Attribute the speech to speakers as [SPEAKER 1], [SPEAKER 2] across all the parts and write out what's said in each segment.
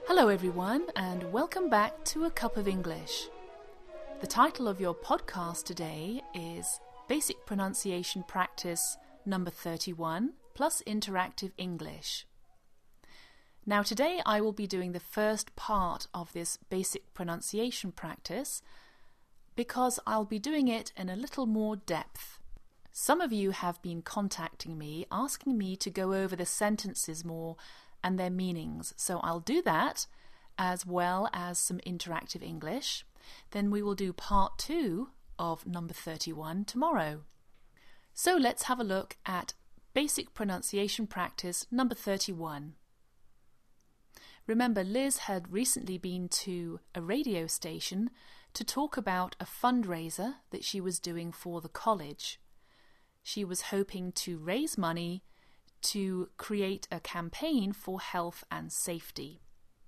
[SPEAKER 1] Hello everyone, and welcome back to A Cup of English. The title of your podcast today is Basic Pronunciation Practice number 31 plus Interactive English. Now today I will be doing the first part of this basic pronunciation practice because I'll be doing it in a little more depth. Some of you have been contacting me asking me to go over the sentences more and their meanings, so I'll do that as well as some interactive English. Then we will do part 2 of number 31 tomorrow. So let's have a look at basic pronunciation practice number 31. Remember, Liz had recently been to a radio station to talk about a fundraiser that she was doing for the college. She was hoping to raise money to create a campaign for health and safety.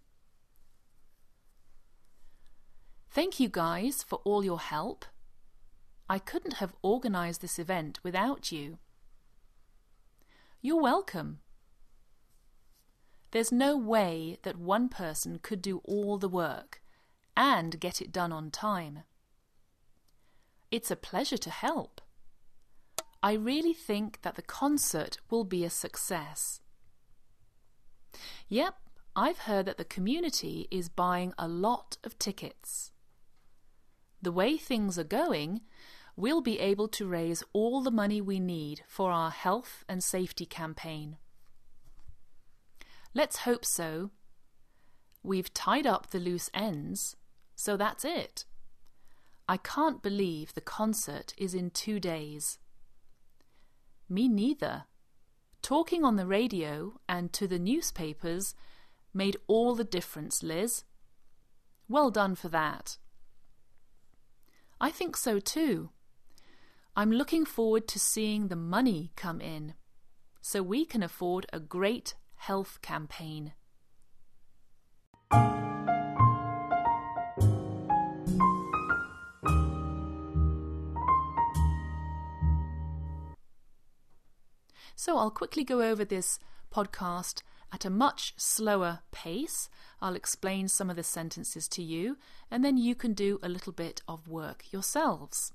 [SPEAKER 1] Thank you guys for all your help. I couldn't have organised this event without you. You're welcome. There's no way that one person could do all the work and get it done on time. It's a pleasure to help. I really think that the concert will be a success. Yep, I've heard that the community is buying a lot of tickets. The way things are going, we'll be able to raise all the money we need for our health and safety campaign. Let's hope so. We've tied up the loose ends, so that's it. I can't believe the concert is in 2 days. Me neither. Talking on the radio and to the newspapers made all the difference, Liz. Well done for that. I think so too. I'm looking forward to seeing the money come in so we can afford a great health campaign. So I'll quickly go over this podcast at a much slower pace. I'll explain some of the sentences to you, and then you can do a little bit of work yourselves.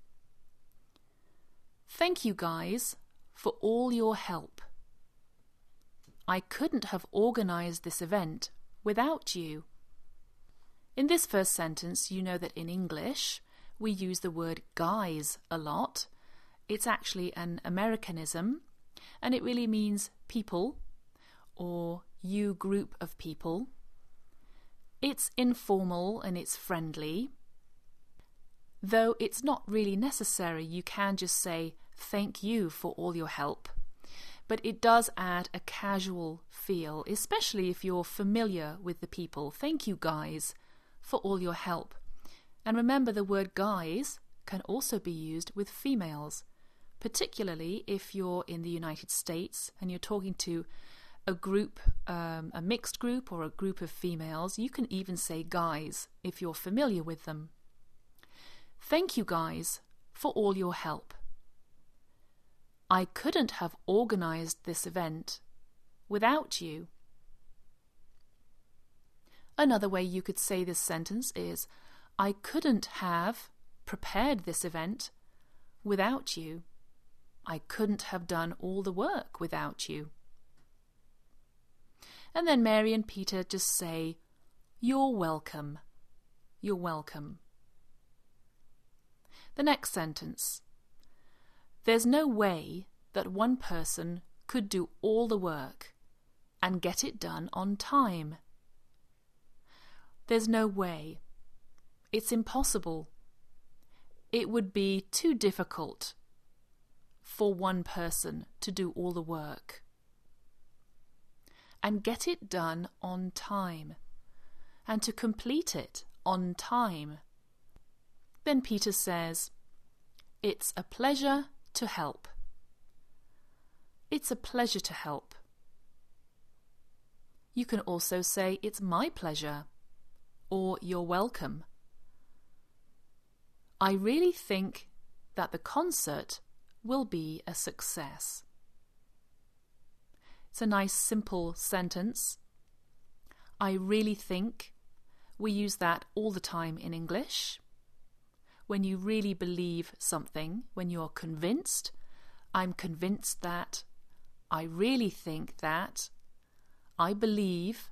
[SPEAKER 1] Thank you guys for all your help. I couldn't have organised this event without you. In this first sentence, you know that in English we use the word guys a lot. It's actually an Americanism, and it really means people or you group of people. It's informal and it's friendly. Though it's not really necessary, you can just say thank you for all your help. But it does add a casual feel, especially if you're familiar with the people. Thank you guys for all your help. And remember, the word guys can also be used with females, particularly if you're in the United States and you're talking to a group, a mixed group or a group of females. You can even say guys if you're familiar with them. Thank you guys for all your help. I couldn't have organised this event without you. Another way you could say this sentence is, I couldn't have prepared this event without you. I couldn't have done all the work without you. And then Mary and Peter just say, you're welcome. You're welcome. The next sentence. There's no way that one person could do all the work and get it done on time. There's no way. It's impossible. It would be too difficult for one person to do all the work and get it done on time and to complete it on time. Then Peter says, it's a pleasure to help. It's a pleasure to help. You can also say it's my pleasure or you're welcome. I really think that the concert will be a success. It's a nice simple sentence. I really think. We use that all the time in English. When you really believe something, when you're convinced, I'm convinced that, I really think that, I believe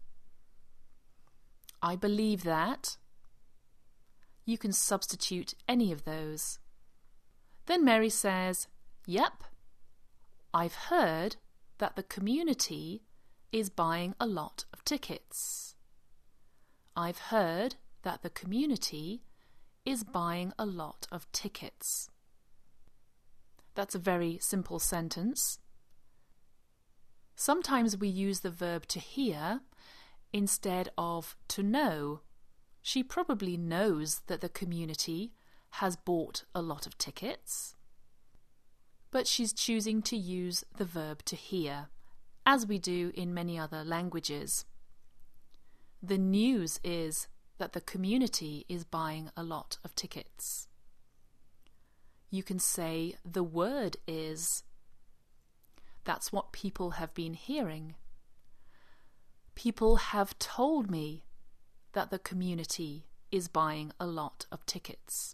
[SPEAKER 1] that. You can substitute any of those. Then Mary says, yep, I've heard that the community is buying a lot of tickets. I've heard that the community is buying a lot of tickets. That's a very simple sentence. Sometimes we use the verb to hear instead of to know. She probably knows that the community has bought a lot of tickets, but she's choosing to use the verb to hear, as we do in many other languages. The news is that the community is buying a lot of tickets. You can say the word is. That's what people have been hearing. People have told me that the community is buying a lot of tickets.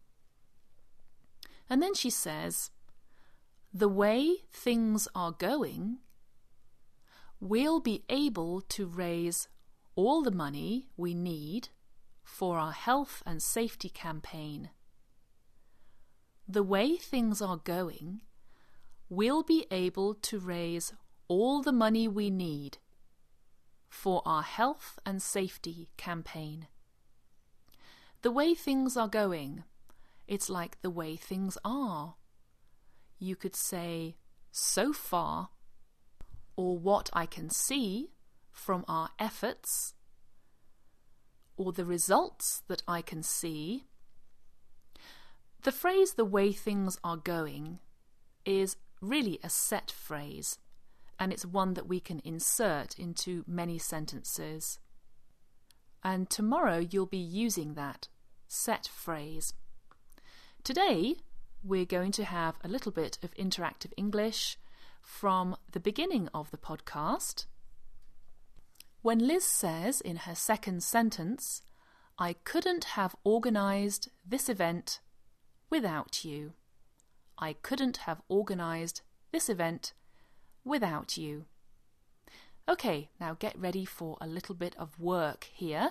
[SPEAKER 1] And then she says, the way things are going, we'll be able to raise all the money we need for our health and safety campaign. The way things are going, we'll be able to raise all the money we need for our health and safety campaign. The way things are going, it's like the way things are. You could say, so far, or what I can see from our efforts, or the results that I can see. The phrase, the way things are going, is really a set phrase, and it's one that we can insert into many sentences. And tomorrow you'll be using that set phrase. Today we're going to have a little bit of interactive English from the beginning of the podcast. When Liz says in her second sentence, I couldn't have organised this event without you. I couldn't have organised this event without you. Okay, now get ready for a little bit of work here.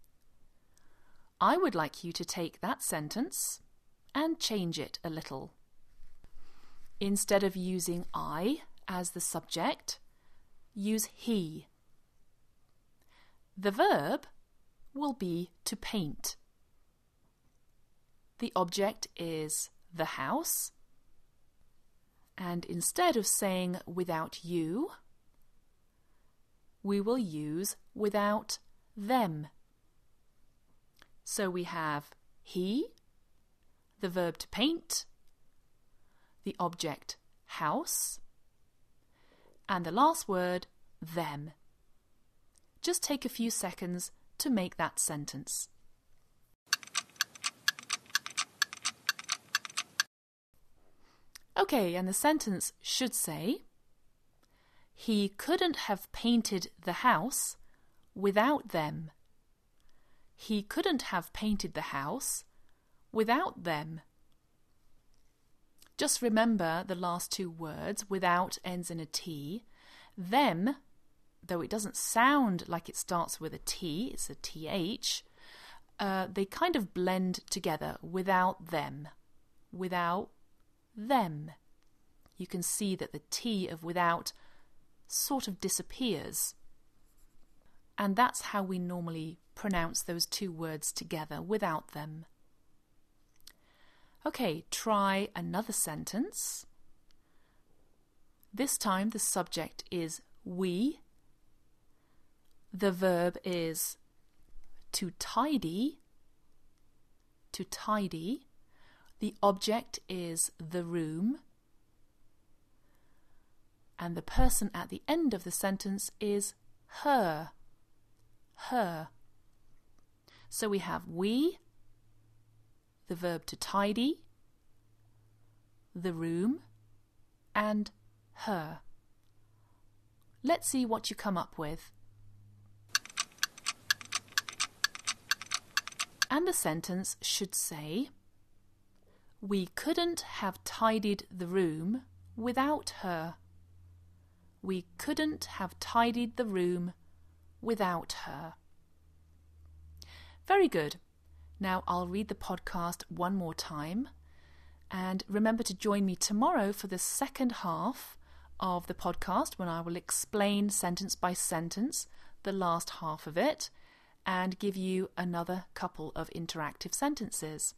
[SPEAKER 1] I would like you to take that sentence and change it a little. Instead of using I as the subject, use he. The verb will be to paint. The object is the house. And instead of saying without you, we will use without them. So we have he, the verb to paint, the object house, and the last word them. Just take a few seconds to make that sentence. Okay, and the sentence should say, he couldn't have painted the house without them. He couldn't have painted the house without them. Just remember the last two words, without ends in a T. Them, though it doesn't sound like it starts with a T, it's a TH, they kind of blend together, without them. Without them. You can see that the T of without sort of disappears. And that's how we normally pronounce those two words together, without them. Okay, try another sentence. This time the subject is we. The verb is to tidy. To tidy. The object is the room. And the person at the end of the sentence is her. Her. So we have we, the verb to tidy, the room, and her. Let's see what you come up with. And the sentence should say, we couldn't have tidied the room without her. We couldn't have tidied the room without her. Very good. Now I'll read the podcast one more time. And remember to join me tomorrow for the second half of the podcast when I will explain sentence by sentence the last half of it and give you another couple of interactive sentences.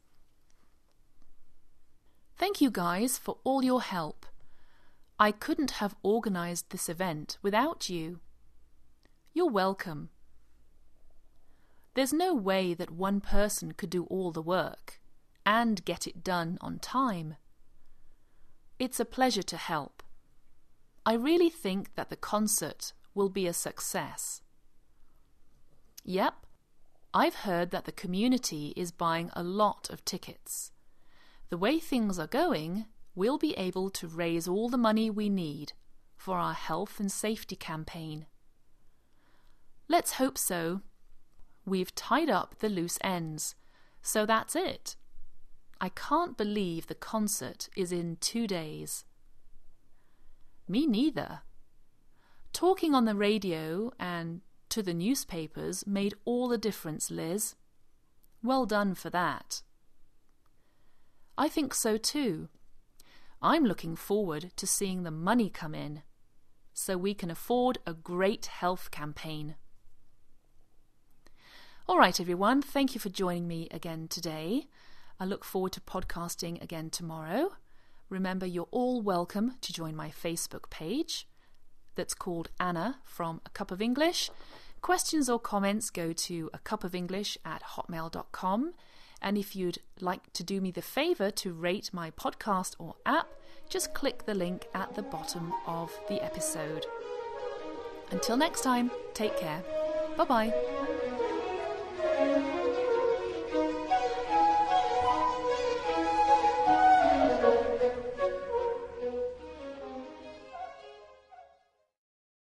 [SPEAKER 1] Thank you guys for all your help. I couldn't have organised this event without you. You're welcome. There's no way that one person could do all the work and get it done on time. It's a pleasure to help. I really think that the concert will be a success. Yep, I've heard that the community is buying a lot of tickets. The way things are going, we'll be able to raise all the money we need for our health and safety campaign. Let's hope so. We've tied up the loose ends, so that's it. I can't believe the concert is in 2 days. Me neither. Talking on the radio and to the newspapers made all the difference, Liz. Well done for that. I think so too. I'm looking forward to seeing the money come in, so we can afford a great health campaign. All right, everyone, thank you for joining me again today. I look forward to podcasting again tomorrow. Remember, you're all welcome to join my Facebook page that's called Anna from A Cup of English. Questions or comments go to acupoфenglish@hotmail.com. And if you'd like to do me the favour to rate my podcast or app, just click the link at the bottom of the episode. Until next time, take care. Bye-bye.